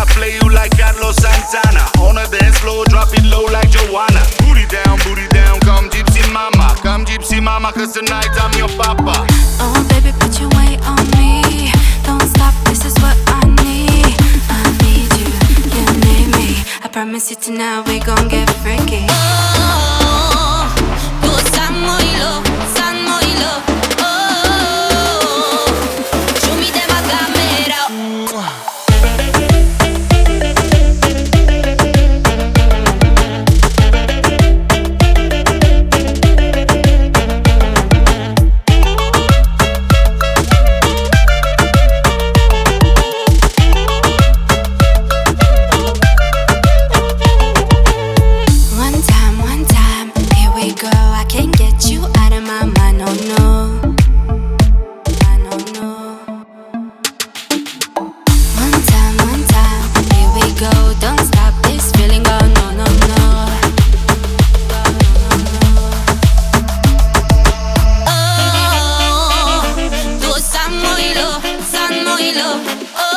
play you like Carlos Santana. On a dance floor, drop it low like Joanna. Booty down, come gypsy mama. Come gypsy mama, cause tonight I'm your papa. Oh baby, put your weight on me. Don't stop, this is what I need. I need you, you need me. I promise you tonight we gon' get freaky. Oh, tú estás muy low, estás muy low. Oh, show me them a camera. One time, here we go. I can't get you out of my mind, no, no. I don't know. One time, here we go. Don't stop this feeling, go, no, no, no. Oh, tú estás muy low, estás muy low.